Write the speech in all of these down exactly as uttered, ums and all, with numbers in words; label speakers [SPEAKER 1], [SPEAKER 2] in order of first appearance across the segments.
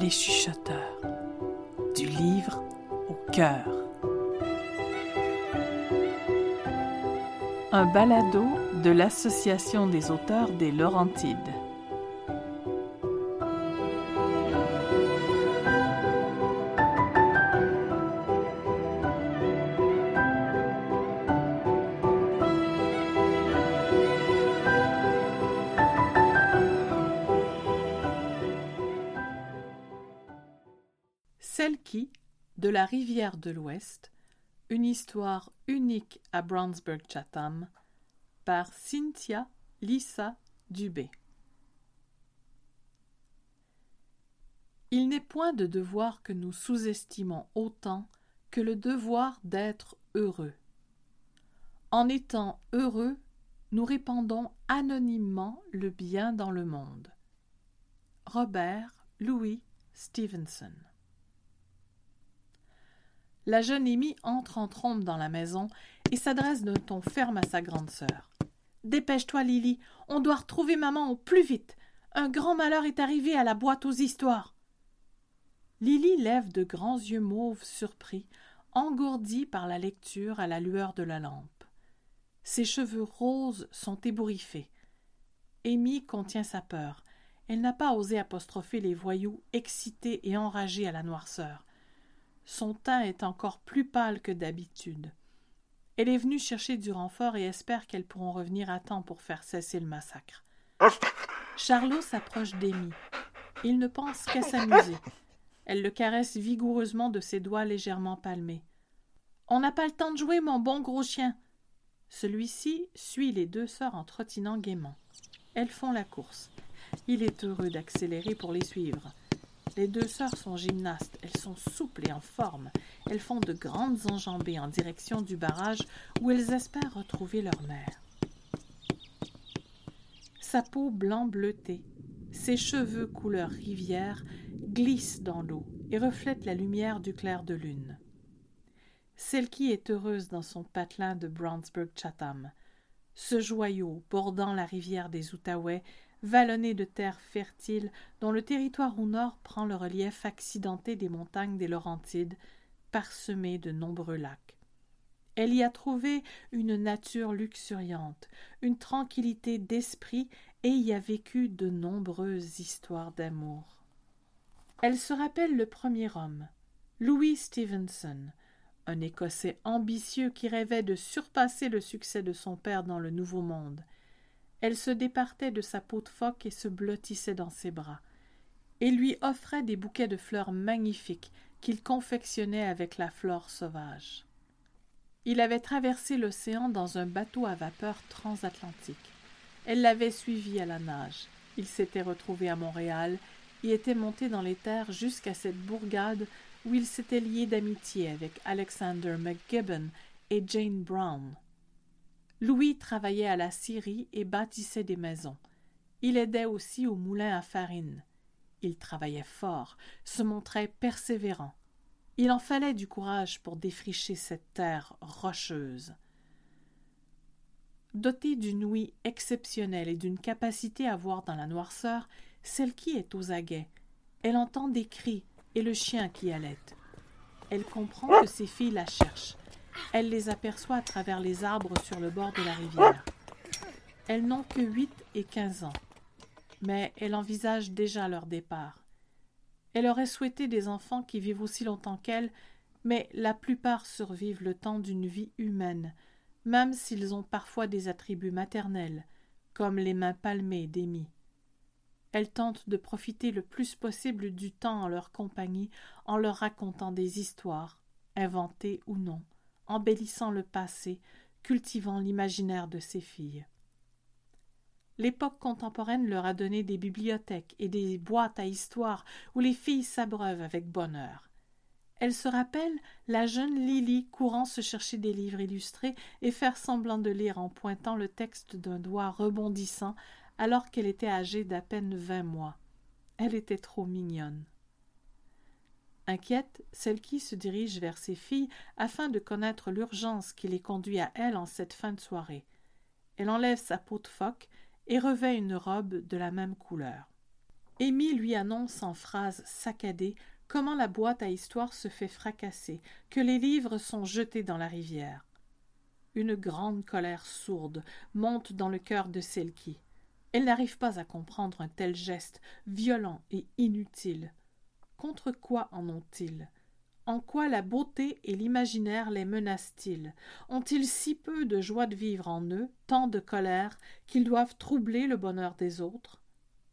[SPEAKER 1] les chuchoteurs, du livre au cœur. Un balado de l'Association des auteurs des Laurentides. Selkie, de la rivière de l'Ouest, une histoire unique à Brownsburg-Chatham, par Cynthia Lisa Dubé. Il n'est point de devoir que nous sous-estimons autant que le devoir d'être heureux. En étant heureux, nous répandons anonymement le bien dans le monde. Robert Louis Stevenson. La jeune Amy entre en trompe dans la maison et s'adresse d'un ton ferme à sa grande sœur. « Dépêche-toi, Lily, on doit retrouver maman au plus vite. Un grand malheur est arrivé à la boîte aux histoires. » Lily lève de grands yeux mauves surpris, engourdis par la lecture à la lueur de la lampe. Ses cheveux roses sont ébouriffés. Amy contient sa peur. Elle n'a pas osé apostropher les voyous excités et enragés à la noirceur. Son teint est encore plus pâle que d'habitude. Elle est venue chercher du renfort et espère qu'elles pourront revenir à temps pour faire cesser le massacre. Charlot s'approche d'Amy. Il ne pense qu'à s'amuser. Elle le caresse vigoureusement de ses doigts légèrement palmés. « On n'a pas le temps de jouer, mon bon gros chien !» Celui-ci suit les deux sœurs en trottinant gaiement. Elles font la course. Il est heureux d'accélérer pour les suivre. Les deux sœurs sont gymnastes, elles sont souples et en forme. Elles font de grandes enjambées en direction du barrage où elles espèrent retrouver leur mère. Sa peau blanc bleuté, ses cheveux couleur rivière glissent dans l'eau et reflètent la lumière du clair de lune. Selkie est heureuse dans son patelin de Brownsburg-Chatham. Ce joyau bordant la rivière des Outaouais, vallonné de terres fertiles dont le territoire au nord prend le relief accidenté des montagnes des Laurentides, parsemé de nombreux lacs. Elle y a trouvé une nature luxuriante, une tranquillité d'esprit et y a vécu de nombreuses histoires d'amour. Elle se rappelle le premier homme, Louis Stevenson, un Écossais ambitieux qui rêvait de surpasser le succès de son père dans le Nouveau Monde. Elle se départait de sa peau de phoque et se blottissait dans ses bras, et lui offrait des bouquets de fleurs magnifiques qu'il confectionnait avec la flore sauvage. Il avait traversé l'océan dans un bateau à vapeur transatlantique. Elle l'avait suivi à la nage. Il s'était retrouvé à Montréal et était monté dans les terres jusqu'à cette bourgade où il s'était lié d'amitié avec Alexander McGibbon et Jane Brown. Louis travaillait à la scierie et bâtissait des maisons. Il aidait aussi au moulin à farine. Il travaillait fort, se montrait persévérant. Il en fallait du courage pour défricher cette terre rocheuse. Dotée d'une ouïe exceptionnelle et d'une capacité à voir dans la noirceur, Selkie est aux aguets. Elle entend des cris et le chien qui allaite. Elle comprend que ses filles la cherchent. Elle les aperçoit à travers les arbres sur le bord de la rivière. Elles n'ont que huit et quinze ans, mais elle envisage déjà leur départ. Elle aurait souhaité des enfants qui vivent aussi longtemps qu'elle, mais la plupart survivent le temps d'une vie humaine, même s'ils ont parfois des attributs maternels, comme les mains palmées d'Amy. Elle tente de profiter le plus possible du temps en leur compagnie en leur racontant des histoires, inventées ou non, embellissant le passé, cultivant l'imaginaire de ses filles. L'époque contemporaine leur a donné des bibliothèques et des boîtes à histoires où les filles s'abreuvent avec bonheur. Elle se rappelle la jeune Lily courant se chercher des livres illustrés et faire semblant de lire en pointant le texte d'un doigt rebondissant alors qu'elle était âgée d'à peine vingt mois. Elle était trop mignonne. Inquiète, Selkie se dirige vers ses filles afin de connaître l'urgence qui les conduit à elle en cette fin de soirée. Elle enlève sa peau de phoque et revêt une robe de la même couleur. Amy lui annonce en phrases saccadées comment la boîte à histoires se fait fracasser, que les livres sont jetés dans la rivière. Une grande colère sourde monte dans le cœur de Selkie. Elle n'arrive pas à comprendre un tel geste, violent et inutile. Contre quoi en ont-ils? En quoi la beauté et l'imaginaire les menacent-ils? Ont-ils si peu de joie de vivre en eux, tant de colère, qu'ils doivent troubler le bonheur des autres?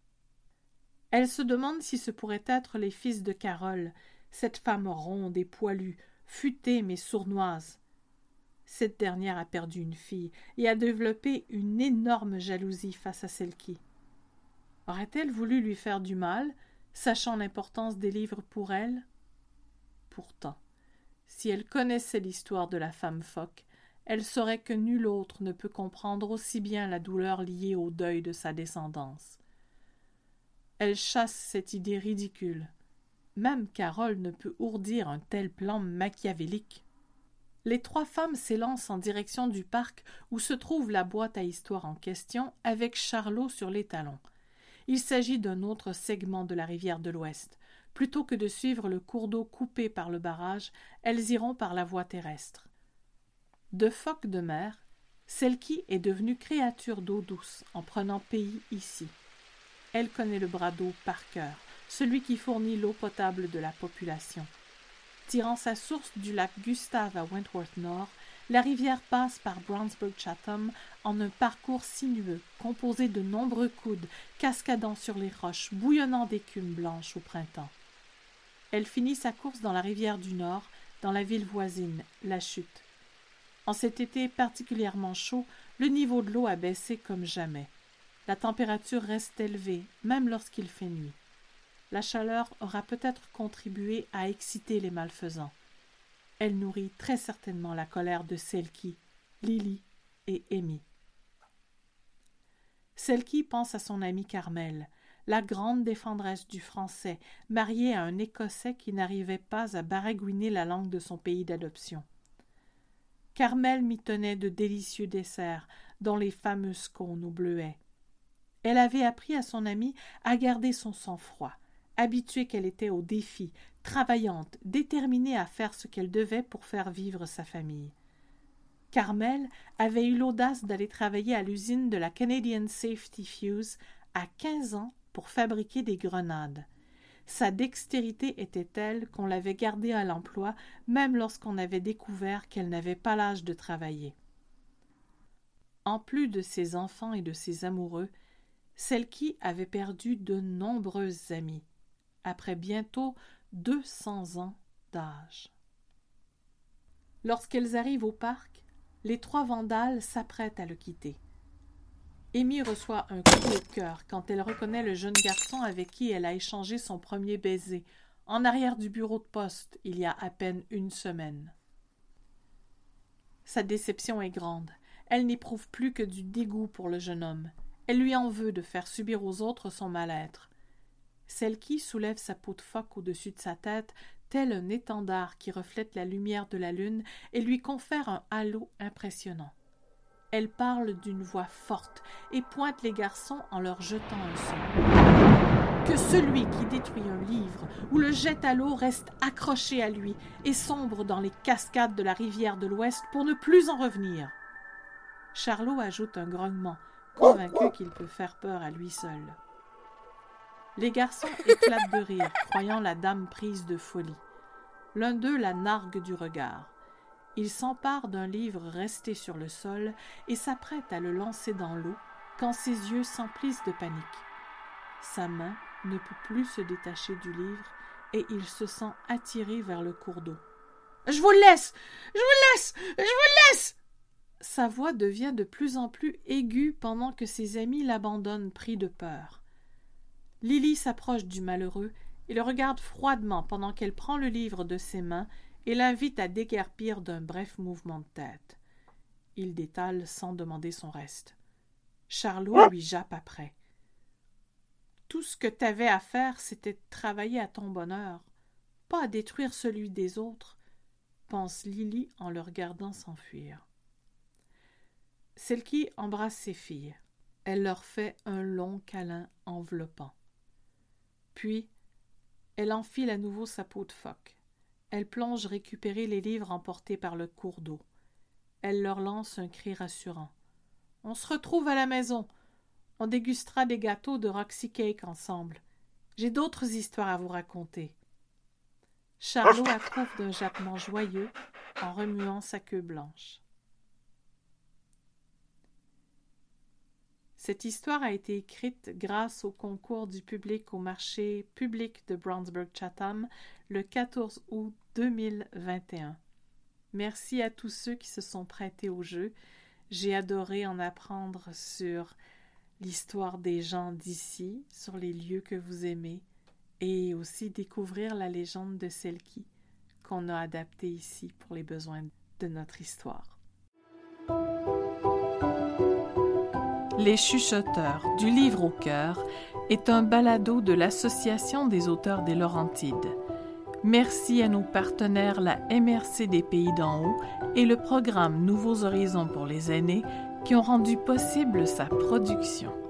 [SPEAKER 1] Elle se demande si ce pourraient être les fils de Carole, cette femme ronde et poilue, futée mais sournoise. Cette dernière a perdu une fille et a développé une énorme jalousie face à Selkie. Aurait-elle voulu lui faire du mal, sachant l'importance des livres pour elle? Pourtant, si elle connaissait l'histoire de la femme phoque, elle saurait que nul autre ne peut comprendre aussi bien la douleur liée au deuil de sa descendance. Elle chasse cette idée ridicule. Même Carole ne peut ourdir un tel plan machiavélique. Les trois femmes s'élancent en direction du parc où se trouve la boîte à histoires en question avec Charlot sur les talons. Il s'agit d'un autre segment de la rivière de l'Ouest. Plutôt que de suivre le cours d'eau coupé par le barrage, elles iront par la voie terrestre. De phoque de mer, Selkie est devenue créature d'eau douce en prenant pays ici. Elle connaît le bras d'eau par cœur, celui qui fournit l'eau potable de la population. Tirant sa source du lac Gustave à Wentworth Nord, la rivière passe par Brownsburg-Chatham en un parcours sinueux, composé de nombreux coudes, cascadant sur les roches, bouillonnant d'écume blanche au printemps. Elle finit sa course dans la rivière du Nord, dans la ville voisine, La Chute. En cet été particulièrement chaud, le niveau de l'eau a baissé comme jamais. La température reste élevée, même lorsqu'il fait nuit. La chaleur aura peut-être contribué à exciter les malfaisants. Elle nourrit très certainement la colère de Selkie, Lily et Amy. Selkie pense à son amie Carmel, la grande défendresse du français, mariée à un Écossais qui n'arrivait pas à baragouiner la langue de son pays d'adoption. Carmel m'y tenait de délicieux desserts, dont les fameux scones au bleuet. Elle avait appris à son amie à garder son sang-froid, habituée qu'elle était au défi, travaillante, déterminée à faire ce qu'elle devait pour faire vivre sa famille. Carmel avait eu l'audace d'aller travailler à l'usine de la Canadian Safety Fuse à quinze ans pour fabriquer des grenades. Sa dextérité était telle qu'on l'avait gardée à l'emploi même lorsqu'on avait découvert qu'elle n'avait pas l'âge de travailler. En plus de ses enfants et de ses amoureux, Selkie avait perdu de nombreuses amies, après bientôt deux cents ans d'âge. Lorsqu'elles arrivent au parc, les trois vandales s'apprêtent à le quitter. Amy reçoit un coup au cœur quand elle reconnaît le jeune garçon avec qui elle a échangé son premier baiser, en arrière du bureau de poste, il y a à peine une semaine. Sa déception est grande. Elle n'éprouve plus que du dégoût pour le jeune homme. Elle lui en veut de faire subir aux autres son mal-être. Selkie soulève sa peau de phoque au-dessus de sa tête, tel un étendard qui reflète la lumière de la lune et lui confère un halo impressionnant. Elle parle d'une voix forte et pointe les garçons en leur jetant un son. Que celui qui détruit un livre ou le jette à l'eau reste accroché à lui et sombre dans les cascades de la rivière de l'Ouest pour ne plus en revenir. Charlot ajoute un grognement, convaincu qu'il peut faire peur à lui seul. Les garçons éclatent de rire, croyant la dame prise de folie. L'un d'eux la nargue du regard. Il s'empare d'un livre resté sur le sol et s'apprête à le lancer dans l'eau quand ses yeux s'emplissent de panique. Sa main ne peut plus se détacher du livre et il se sent attiré vers le cours d'eau. « Je vous laisse! Je vous laisse! Je vous laisse !» Sa voix devient de plus en plus aiguë pendant que ses amis l'abandonnent pris de peur. Lily s'approche du malheureux et le regarde froidement pendant qu'elle prend le livre de ses mains et l'invite à déguerpir d'un bref mouvement de tête. Il détale sans demander son reste. Charlot lui jappe après. « Tout ce que t'avais à faire, c'était de travailler à ton bonheur, pas à détruire celui des autres, » pense Lily en le regardant s'enfuir. Selkie embrasse ses filles. Elle leur fait un long câlin enveloppant. Puis, elle enfile à nouveau sa peau de phoque. Elle plonge récupérer les livres emportés par le cours d'eau. Elle leur lance un cri rassurant. « On se retrouve à la maison. On dégustera des gâteaux de Roxy Cake ensemble. J'ai d'autres histoires à vous raconter. » Charlot approuve d'un jappement joyeux en remuant sa queue blanche. Cette histoire a été écrite grâce au concours du public au marché public de Brownsburg-Chatham le quatorze août deux mille vingt et un. Merci à tous ceux qui se sont prêtés au jeu. J'ai adoré en apprendre sur l'histoire des gens d'ici, sur les lieux que vous aimez, et aussi découvrir la légende de Selkie qu'on a adaptée ici pour les besoins de notre histoire. Les Chuchoteurs, du livre au cœur, est un balado de l'Association des auteurs des Laurentides. Merci à nos partenaires la M R C des Pays d'en haut et le programme Nouveaux Horizons pour les aînés qui ont rendu possible sa production.